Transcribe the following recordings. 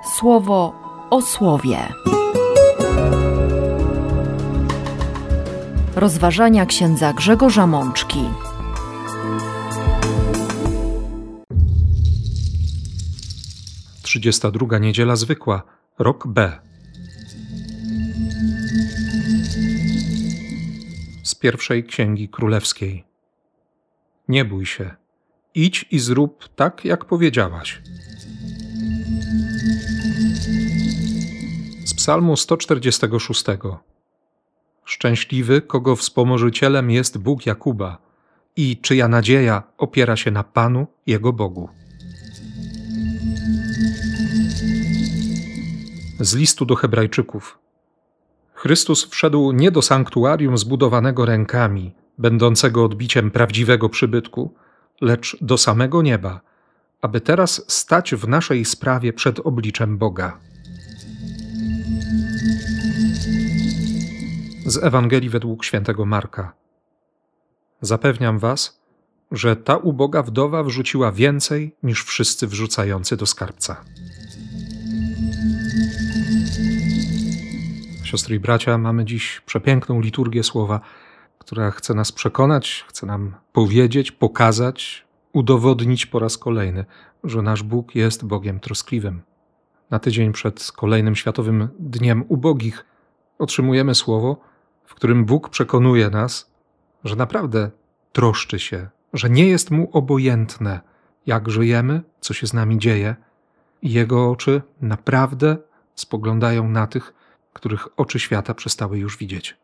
Słowo o słowie. Rozważania księdza Grzegorza Mączki. Trzydziesta druga niedziela zwykła, rok B. Z pierwszej Księgi Królewskiej. Nie bój się, idź i zrób tak, jak powiedziałaś. Z Psalmu 146. Szczęśliwy, kogo wspomożycielem jest Bóg Jakuba i czyja nadzieja opiera się na Panu, Jego Bogu. Z listu do Hebrajczyków. Chrystus wszedł nie do sanktuarium zbudowanego rękami, będącego odbiciem prawdziwego przybytku, lecz do samego nieba, aby teraz stać w naszej sprawie przed obliczem Boga. Z Ewangelii według świętego Marka. Zapewniam was, że ta uboga wdowa wrzuciła więcej niż wszyscy wrzucający do skarbca. Siostry i bracia, mamy dziś przepiękną liturgię słowa, która chce nas przekonać, chce nam powiedzieć, pokazać, udowodnić po raz kolejny, że nasz Bóg jest Bogiem troskliwym. Na tydzień przed kolejnym Światowym Dniem Ubogich otrzymujemy słowo, w którym Bóg przekonuje nas, że naprawdę troszczy się, że nie jest Mu obojętne, jak żyjemy, co się z nami dzieje i Jego oczy naprawdę spoglądają na tych, których oczy świata przestały już widzieć.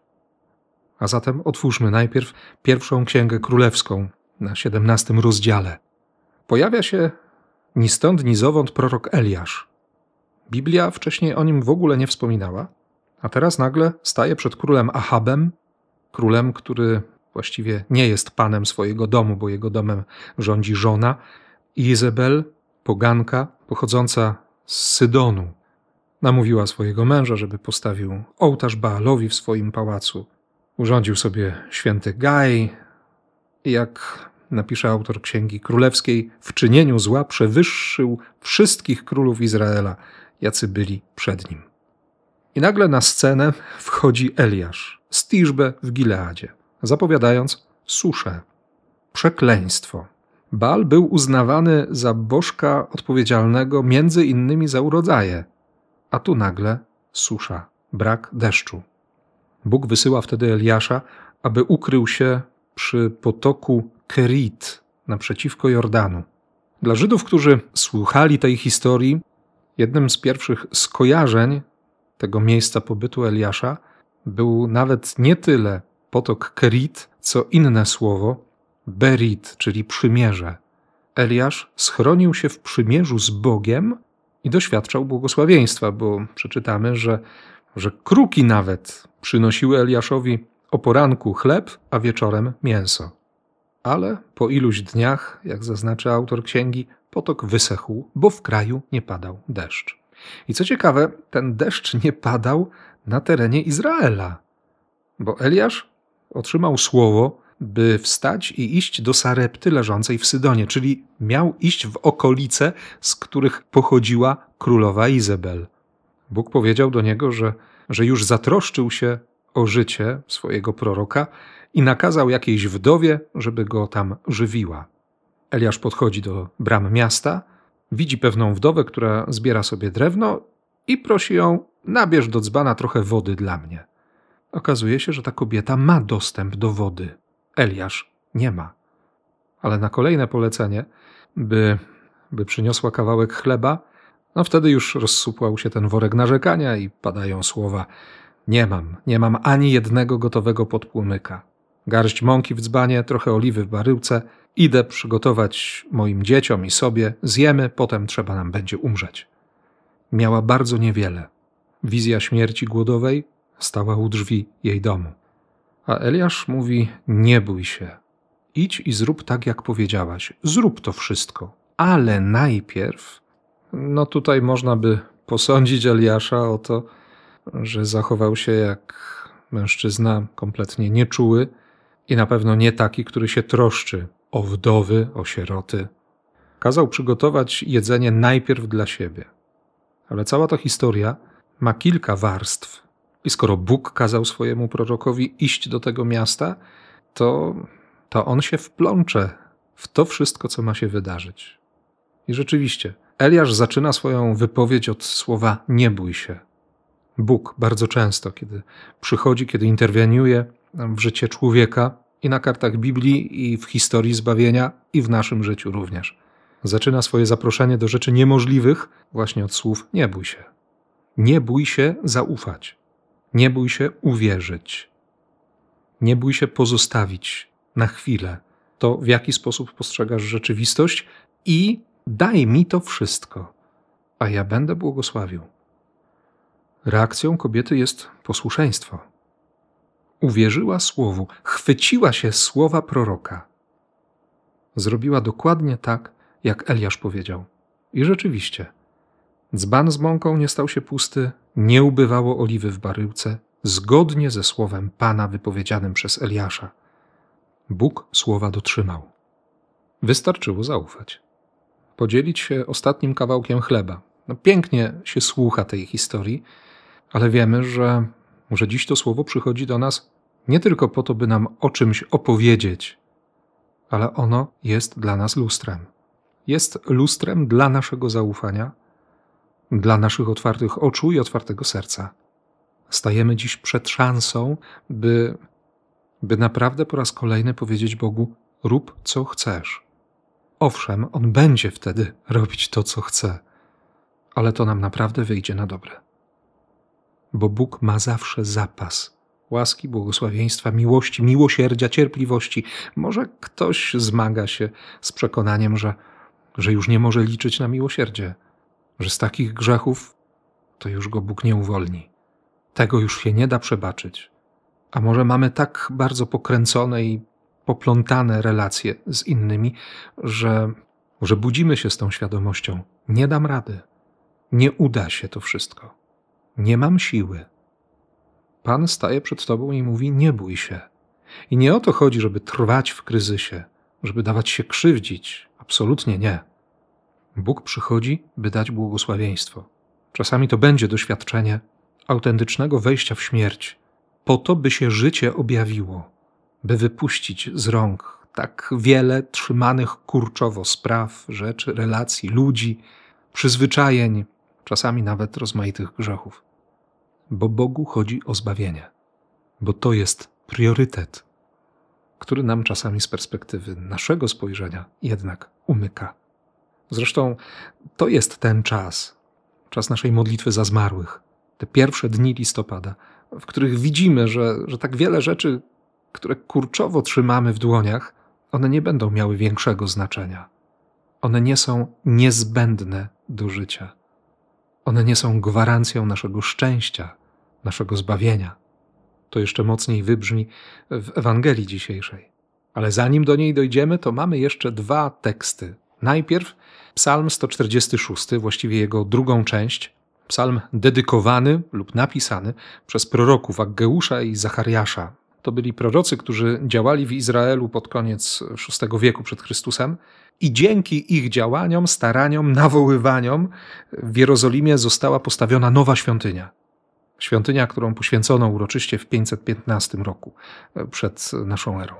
A zatem otwórzmy najpierw pierwszą Księgę Królewską na 17 rozdziale. Pojawia się ni stąd, ni zowąd prorok Eliasz. Biblia wcześniej o nim w ogóle nie wspominała, a teraz nagle staje przed królem Ahabem, królem, który właściwie nie jest panem swojego domu, bo jego domem rządzi żona, Izebel, poganka pochodząca z Sydonu. Namówiła swojego męża, żeby postawił ołtarz Baalowi w swoim pałacu. Urządził sobie święty gaj i jak napisze autor Księgi Królewskiej, w czynieniu zła przewyższył wszystkich królów Izraela, jacy byli przed nim. I nagle na scenę wchodzi Eliasz z Tiszbe w Gileadzie, zapowiadając suszę, przekleństwo. Baal był uznawany za bożka odpowiedzialnego między innymi za urodzaje, a tu nagle susza, brak deszczu. Bóg wysyła wtedy Eliasza, aby ukrył się przy potoku Kerit naprzeciwko Jordanu. Dla Żydów, którzy słuchali tej historii, jednym z pierwszych skojarzeń tego miejsca pobytu Eliasza był nawet nie tyle potok Kerit, co inne słowo Berit, czyli przymierze. Eliasz schronił się w przymierzu z Bogiem i doświadczał błogosławieństwa, bo przeczytamy, że kruki nawet przynosiły Eliaszowi o poranku chleb, a wieczorem mięso. Ale po iluś dniach, jak zaznacza autor księgi, potok wysechł, bo w kraju nie padał deszcz. I co ciekawe, ten deszcz nie padał na terenie Izraela, bo Eliasz otrzymał słowo, by wstać i iść do Sarepty leżącej w Sydonie, czyli miał iść w okolice, z których pochodziła królowa Izebel. Bóg powiedział do niego, że już zatroszczył się o życie swojego proroka i nakazał jakiejś wdowie, żeby go tam żywiła. Eliasz podchodzi do bram miasta, widzi pewną wdowę, która zbiera sobie drewno i prosi ją: nabierz do dzbana trochę wody dla mnie. Okazuje się, że ta kobieta ma dostęp do wody. Eliasz nie ma. Ale na kolejne polecenie, by przyniosła kawałek chleba, wtedy już rozsupłał się ten worek narzekania i padają słowa: nie mam ani jednego gotowego podpłomyka. Garść mąki w dzbanie, trochę oliwy w baryłce. Idę przygotować moim dzieciom i sobie, zjemy, potem trzeba nam będzie umrzeć. Miała bardzo niewiele. Wizja śmierci głodowej stała u drzwi jej domu. A Eliasz mówi: nie bój się, idź i zrób tak, jak powiedziałaś. Zrób to wszystko, ale najpierw... tutaj można by posądzić Eliasza o to, że zachował się jak mężczyzna kompletnie nieczuły i na pewno nie taki, który się troszczy o wdowy, o sieroty. Kazał przygotować jedzenie najpierw dla siebie. Ale cała ta historia ma kilka warstw. I skoro Bóg kazał swojemu prorokowi iść do tego miasta, to on się wplącze w to wszystko, co ma się wydarzyć. I rzeczywiście, Eliasz zaczyna swoją wypowiedź od słowa nie bój się. Bóg bardzo często, kiedy przychodzi, kiedy interweniuje w życie człowieka i na kartach Biblii, i w historii zbawienia, i w naszym życiu również, zaczyna swoje zaproszenie do rzeczy niemożliwych właśnie od słów nie bój się. Nie bój się zaufać. Nie bój się uwierzyć. Nie bój się pozostawić na chwilę to, w jaki sposób postrzegasz rzeczywistość i daj mi to wszystko, a ja będę błogosławił. Reakcją kobiety jest posłuszeństwo. Uwierzyła słowu, chwyciła się słowa proroka. Zrobiła dokładnie tak, jak Eliasz powiedział. I rzeczywiście, dzban z mąką nie stał się pusty, nie ubywało oliwy w baryłce, zgodnie ze słowem Pana wypowiedzianym przez Eliasza. Bóg słowa dotrzymał. Wystarczyło zaufać. Podzielić się ostatnim kawałkiem chleba. Pięknie się słucha tej historii, ale wiemy, że dziś to słowo przychodzi do nas nie tylko po to, by nam o czymś opowiedzieć, ale ono jest dla nas lustrem. Jest lustrem dla naszego zaufania, dla naszych otwartych oczu i otwartego serca. Stajemy dziś przed szansą, by naprawdę po raz kolejny powiedzieć Bogu: rób co chcesz. Owszem, On będzie wtedy robić to, co chce, ale to nam naprawdę wyjdzie na dobre. Bo Bóg ma zawsze zapas łaski, błogosławieństwa, miłości, miłosierdzia, cierpliwości. Może ktoś zmaga się z przekonaniem, że już nie może liczyć na miłosierdzie, że z takich grzechów to już go Bóg nie uwolni. Tego już się nie da przebaczyć. A może mamy tak bardzo pokręcone i poplątane relacje z innymi, że budzimy się z tą świadomością: nie dam rady, nie uda się to wszystko, nie mam siły. Pan staje przed tobą i mówi: nie bój się. I nie o to chodzi, żeby trwać w kryzysie, żeby dawać się krzywdzić. Absolutnie nie. Bóg przychodzi, by dać błogosławieństwo. Czasami to będzie doświadczenie autentycznego wejścia w śmierć, po to, by się życie objawiło, by wypuścić z rąk tak wiele trzymanych kurczowo spraw, rzeczy, relacji, ludzi, przyzwyczajeń, czasami nawet rozmaitych grzechów. Bo Bogu chodzi o zbawienie, bo to jest priorytet, który nam czasami z perspektywy naszego spojrzenia jednak umyka. Zresztą to jest ten czas naszej modlitwy za zmarłych, te pierwsze dni listopada, w których widzimy, że tak wiele rzeczy, które kurczowo trzymamy w dłoniach, one nie będą miały większego znaczenia. One nie są niezbędne do życia. One nie są gwarancją naszego szczęścia, naszego zbawienia. To jeszcze mocniej wybrzmi w Ewangelii dzisiejszej. Ale zanim do niej dojdziemy, to mamy jeszcze dwa teksty. Najpierw Psalm 146, właściwie jego drugą część, psalm dedykowany lub napisany przez proroków Aggeusza i Zachariasza. To byli prorocy, którzy działali w Izraelu pod koniec VI wieku przed Chrystusem i dzięki ich działaniom, staraniom, nawoływaniom w Jerozolimie została postawiona nowa świątynia. Świątynia, którą poświęcono uroczyście w 515 roku przed naszą erą.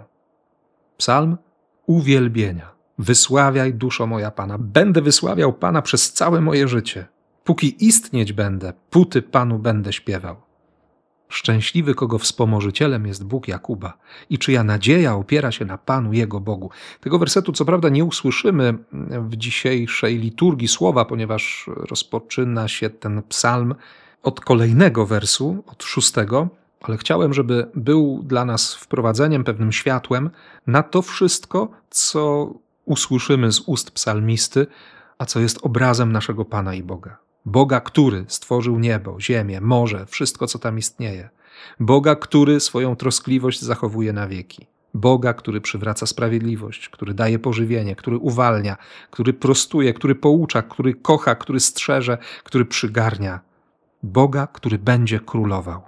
Psalm uwielbienia. Wysławiaj, duszo moja Pana. Będę wysławiał Pana przez całe moje życie. Póki istnieć będę, póty Panu będę śpiewał. Szczęśliwy, kogo wspomożycielem jest Bóg Jakuba i czyja nadzieja opiera się na Panu, Jego Bogu. Tego wersetu co prawda nie usłyszymy w dzisiejszej liturgii słowa, ponieważ rozpoczyna się ten psalm od kolejnego wersu, od 6, ale chciałem, żeby był dla nas wprowadzeniem, pewnym światłem na to wszystko, co usłyszymy z ust psalmisty, a co jest obrazem naszego Pana i Boga. Boga, który stworzył niebo, ziemię, morze, wszystko, co tam istnieje. Boga, który swoją troskliwość zachowuje na wieki. Boga, który przywraca sprawiedliwość, który daje pożywienie, który uwalnia, który prostuje, który poucza, który kocha, który strzeże, który przygarnia. Boga, który będzie królował.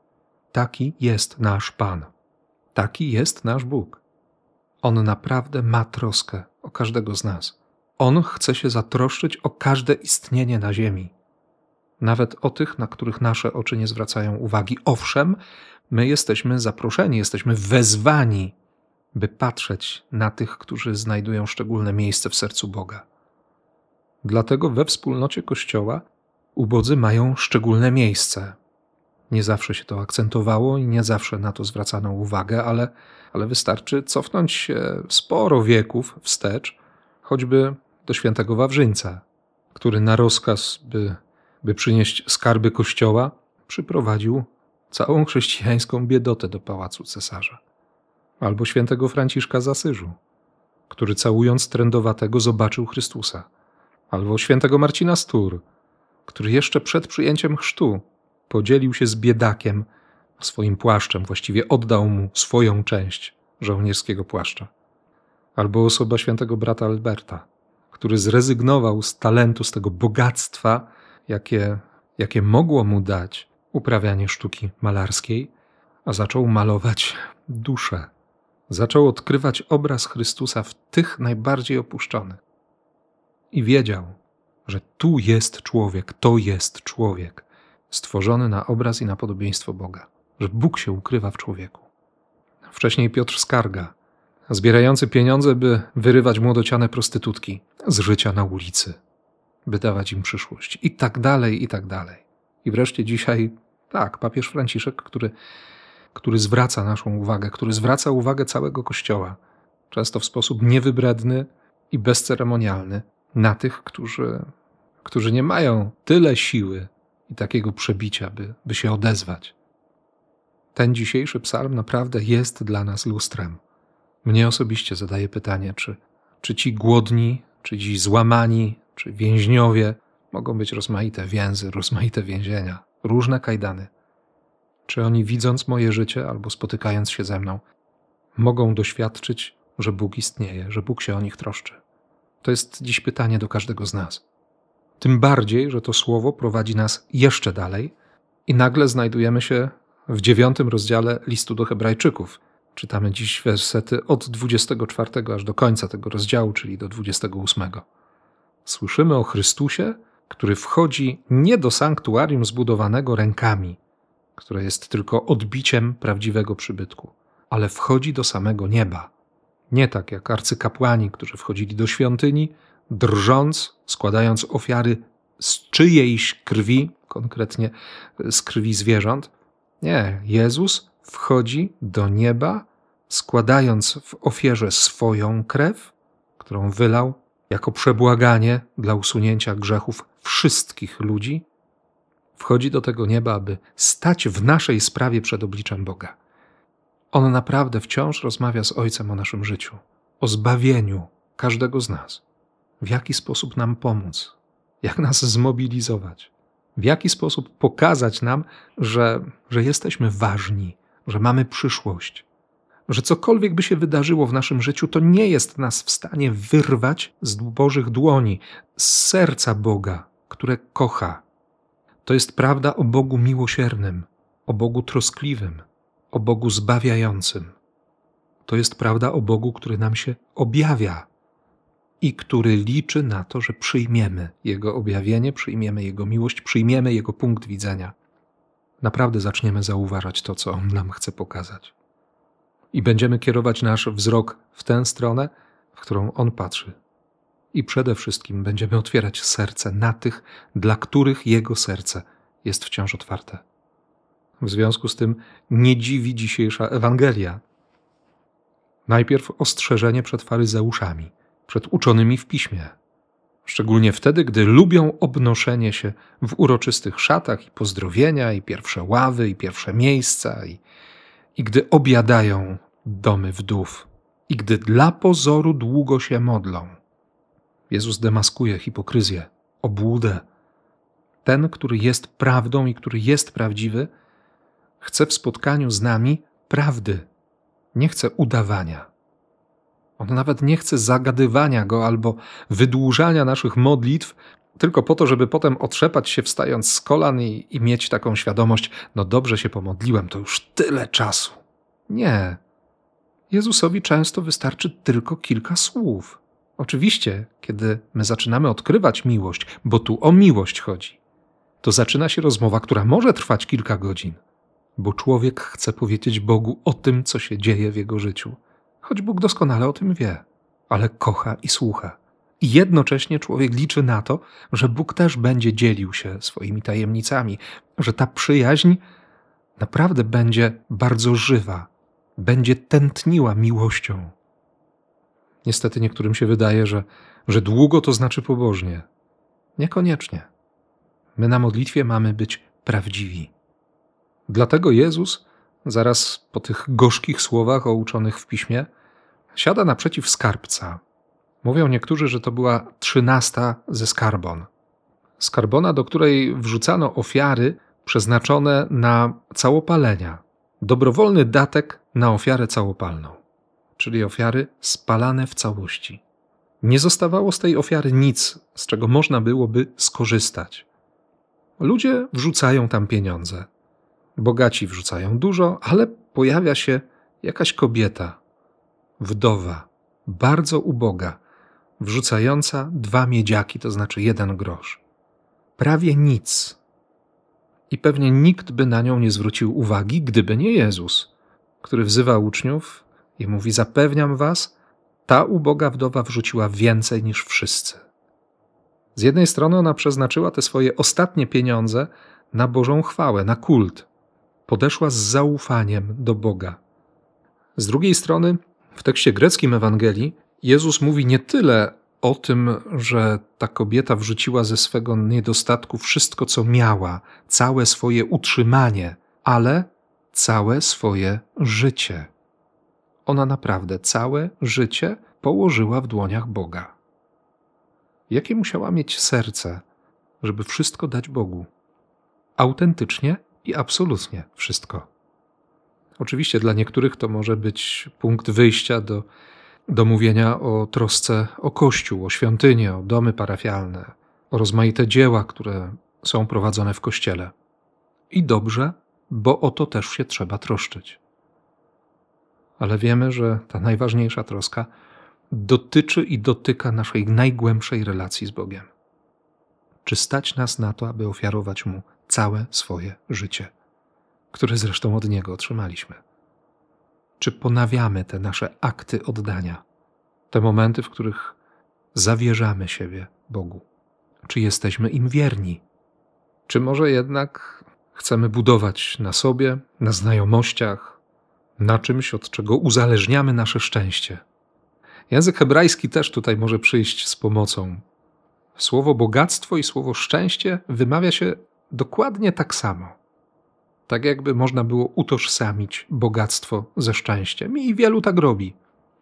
Taki jest nasz Pan. Taki jest nasz Bóg. On naprawdę ma troskę o każdego z nas. On chce się zatroszczyć o każde istnienie na ziemi. nawet o tych, na których nasze oczy nie zwracają uwagi. Owszem, my jesteśmy zaproszeni, jesteśmy wezwani, by patrzeć na tych, którzy znajdują szczególne miejsce w sercu Boga. Dlatego we wspólnocie Kościoła ubodzy mają szczególne miejsce. Nie zawsze się to akcentowało i nie zawsze na to zwracano uwagę, ale wystarczy cofnąć się sporo wieków wstecz, choćby do świętego Wawrzyńca, który na rozkaz, by przynieść skarby Kościoła, przyprowadził całą chrześcijańską biedotę do pałacu cesarza. Albo świętego Franciszka z Asyżu, który całując trędowatego zobaczył Chrystusa. Albo świętego Marcina z Tours, który jeszcze przed przyjęciem chrztu podzielił się z biedakiem swoim płaszczem, właściwie oddał mu swoją część żołnierskiego płaszcza. Albo osoba świętego brata Alberta, który zrezygnował z talentu, z tego bogactwa, jakie mogło mu dać uprawianie sztuki malarskiej, a zaczął malować duszę. Zaczął odkrywać obraz Chrystusa w tych najbardziej opuszczonych. I wiedział, że tu jest człowiek, to jest człowiek, stworzony na obraz i na podobieństwo Boga, że Bóg się ukrywa w człowieku. Wcześniej Piotr Skarga, zbierający pieniądze, by wyrywać młodociane prostytutki z życia na ulicy, by dawać im przyszłość. I tak dalej, i tak dalej. I wreszcie dzisiaj, papież Franciszek, który zwraca naszą uwagę, który zwraca uwagę całego Kościoła, często w sposób niewybredny i bezceremonialny, na tych, którzy nie mają tyle siły i takiego przebicia, by się odezwać. Ten dzisiejszy psalm naprawdę jest dla nas lustrem. Mnie osobiście zadaje pytanie, czy ci głodni, czy ci złamani, czy więźniowie mogą być rozmaite więzy, rozmaite więzienia, różne kajdany. Czy oni, widząc moje życie albo spotykając się ze mną, mogą doświadczyć, że Bóg istnieje, że Bóg się o nich troszczy? To jest dziś pytanie do każdego z nas. Tym bardziej, że to słowo prowadzi nas jeszcze dalej i nagle znajdujemy się w 9 rozdziale listu do Hebrajczyków. Czytamy dziś wersety od 24 aż do końca tego rozdziału, czyli do 28. Słyszymy o Chrystusie, który wchodzi nie do sanktuarium zbudowanego rękami, które jest tylko odbiciem prawdziwego przybytku, ale wchodzi do samego nieba. Nie tak jak arcykapłani, którzy wchodzili do świątyni, drżąc, składając ofiary z czyjejś krwi, konkretnie z krwi zwierząt. Nie, Jezus wchodzi do nieba, składając w ofierze swoją krew, którą wylał jako przebłaganie dla usunięcia grzechów wszystkich ludzi. Wchodzi do tego nieba, aby stać w naszej sprawie przed obliczem Boga. On naprawdę wciąż rozmawia z Ojcem o naszym życiu, o zbawieniu każdego z nas. W jaki sposób nam pomóc, jak nas zmobilizować, w jaki sposób pokazać nam, że jesteśmy ważni, że mamy przyszłość, że cokolwiek by się wydarzyło w naszym życiu, to nie jest nas w stanie wyrwać z Bożych dłoni, z serca Boga, które kocha. To jest prawda o Bogu miłosiernym, o Bogu troskliwym, o Bogu zbawiającym. To jest prawda o Bogu, który nam się objawia i który liczy na to, że przyjmiemy Jego objawienie, przyjmiemy Jego miłość, przyjmiemy Jego punkt widzenia. Naprawdę zaczniemy zauważać to, co On nam chce pokazać. I będziemy kierować nasz wzrok w tę stronę, w którą On patrzy. I przede wszystkim będziemy otwierać serce na tych, dla których Jego serce jest wciąż otwarte. W związku z tym nie dziwi dzisiejsza Ewangelia. Najpierw ostrzeżenie przed faryzeuszami, przed uczonymi w piśmie. Szczególnie wtedy, gdy lubią obnoszenie się w uroczystych szatach i pozdrowienia, i pierwsze ławy, i pierwsze miejsca, i gdy obiadają domy wdów, i gdy dla pozoru długo się modlą. Jezus demaskuje hipokryzję, obłudę. Ten, który jest prawdą i który jest prawdziwy, chce w spotkaniu z nami prawdy, nie chce udawania. On nawet nie chce zagadywania Go albo wydłużania naszych modlitw tylko po to, żeby potem otrzepać się wstając z kolan i mieć taką świadomość, no dobrze się pomodliłem, to już tyle czasu. Nie. Jezusowi często wystarczy tylko kilka słów. Oczywiście, kiedy my zaczynamy odkrywać miłość, bo tu o miłość chodzi, to zaczyna się rozmowa, która może trwać kilka godzin, bo człowiek chce powiedzieć Bogu o tym, co się dzieje w jego życiu. Choć Bóg doskonale o tym wie, ale kocha i słucha. I jednocześnie człowiek liczy na to, że Bóg też będzie dzielił się swoimi tajemnicami, że ta przyjaźń naprawdę będzie bardzo żywa, będzie tętniła miłością. Niestety niektórym się wydaje, że długo to znaczy pobożnie. Niekoniecznie. My na modlitwie mamy być prawdziwi. Dlatego Jezus, zaraz po tych gorzkich słowach uczonych w Piśmie, siada naprzeciw skarbca. Mówią niektórzy, że to była 13 ze skarbon. Skarbona, do której wrzucano ofiary przeznaczone na całopalenia. Dobrowolny datek na ofiarę całopalną, czyli ofiary spalane w całości. Nie zostawało z tej ofiary nic, z czego można byłoby skorzystać. Ludzie wrzucają tam pieniądze. Bogaci wrzucają dużo, ale pojawia się jakaś kobieta, wdowa, bardzo uboga, wrzucająca 2 miedziaki, to znaczy 1 grosz. Prawie nic. I pewnie nikt by na nią nie zwrócił uwagi, gdyby nie Jezus, który wzywa uczniów i mówi: zapewniam was, ta uboga wdowa wrzuciła więcej niż wszyscy. Z jednej strony ona przeznaczyła te swoje ostatnie pieniądze na Bożą chwałę, na kult. Podeszła z zaufaniem do Boga. Z drugiej strony w tekście greckim Ewangelii Jezus mówi nie tyle o tym, że ta kobieta wrzuciła ze swego niedostatku wszystko, co miała, całe swoje utrzymanie, ale całe swoje życie. Ona naprawdę całe życie położyła w dłoniach Boga. Jakie musiała mieć serce, żeby wszystko dać Bogu? Autentycznie i absolutnie wszystko. Oczywiście dla niektórych to może być punkt wyjścia do mówienia o trosce o Kościół, o świątynię, o domy parafialne, o rozmaite dzieła, które są prowadzone w Kościele. I dobrze, bo o to też się trzeba troszczyć. Ale wiemy, że ta najważniejsza troska dotyczy i dotyka naszej najgłębszej relacji z Bogiem. Czy stać nas na to, aby ofiarować Mu całe swoje życie, które zresztą od Niego otrzymaliśmy? Czy ponawiamy te nasze akty oddania, te momenty, w których zawierzamy siebie Bogu? Czy jesteśmy Im wierni? Czy może jednak chcemy budować na sobie, na znajomościach, na czymś, od czego uzależniamy nasze szczęście? Język hebrajski też tutaj może przyjść z pomocą. Słowo bogactwo i słowo szczęście wymawia się dokładnie tak samo. Tak jakby można było utożsamić bogactwo ze szczęściem. I wielu tak robi.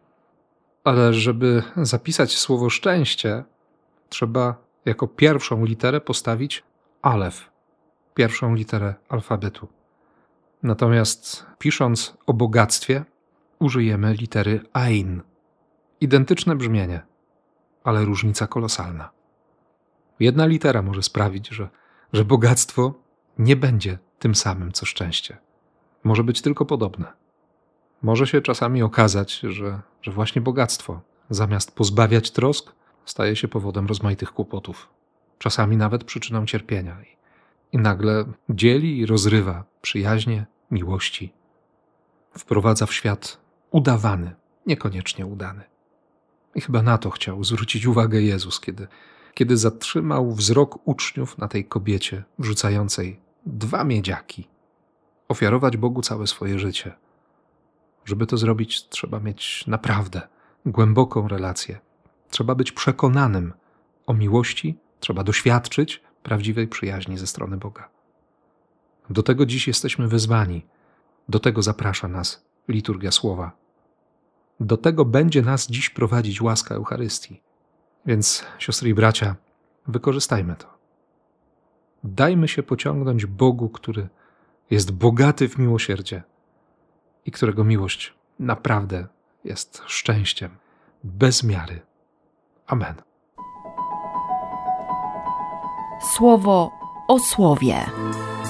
Ale żeby zapisać słowo szczęście, trzeba jako pierwszą literę postawić alef, pierwszą literę alfabetu. Natomiast pisząc o bogactwie, użyjemy litery ain. Identyczne brzmienie, ale różnica kolosalna. Jedna litera może sprawić, że bogactwo nie będzie tym samym, co szczęście. Może być tylko podobne. Może się czasami okazać, że właśnie bogactwo, zamiast pozbawiać trosk, staje się powodem rozmaitych kłopotów. Czasami nawet przyczyną cierpienia. I nagle dzieli i rozrywa przyjaźnie, miłości. Wprowadza w świat udawany, niekoniecznie udany. I chyba na to chciał zwrócić uwagę Jezus, kiedy zatrzymał wzrok uczniów na tej kobiecie wrzucającej 2 miedziaki. Ofiarować Bogu całe swoje życie. Żeby to zrobić, trzeba mieć naprawdę głęboką relację. Trzeba być przekonanym o miłości, trzeba doświadczyć prawdziwej przyjaźni ze strony Boga. Do tego dziś jesteśmy wezwani. Do tego zaprasza nas liturgia słowa. Do tego będzie nas dziś prowadzić łaska Eucharystii. Więc, siostry i bracia, wykorzystajmy to. Dajmy się pociągnąć Bogu, który jest bogaty w miłosierdzie i którego miłość naprawdę jest szczęściem bez miary. Amen. Słowo o słowie.